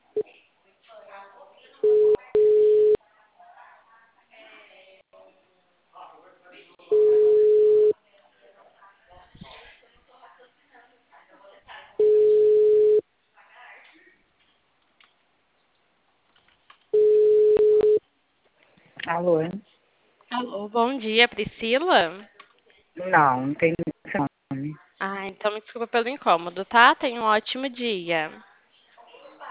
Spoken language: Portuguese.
Alô? Alô, bom dia, Priscila? Não, não tem nome. Ah, então me desculpa pelo incômodo, tá? Tenha um ótimo dia.